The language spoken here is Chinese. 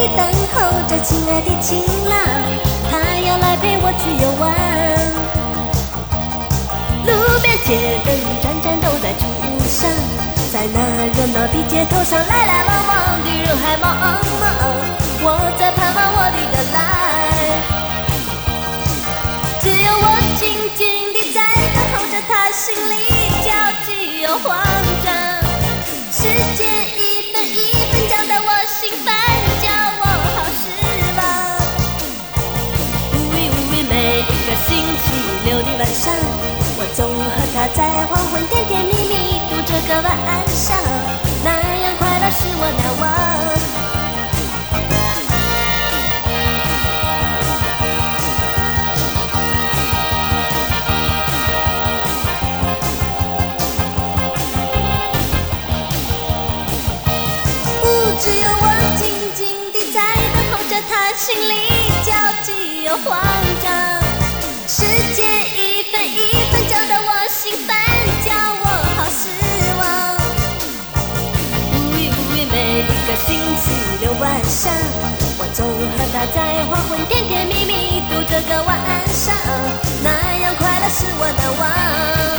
地等候着亲爱的情郎，他要来陪我去游玩。路边街灯盏盏都在初上，在那热闹的街头上，来来往往的人海茫茫，我在盼望我的人来。只有我静静地在等候着他，心里焦急又慌张。时间一分一分搅得我心烦，叫我好失望。每一个星期六的晚上，我总和他在黄昏甜甜蜜蜜度这个晚上，那样快乐使我难忘。只有我静静地在等候着他，心里焦急又慌张。时间一分一分搅得我心烦，叫我好失望。每一个星期六晚上，我总和他在黄昏甜甜蜜蜜度这个晚上，那样快乐使我难忘。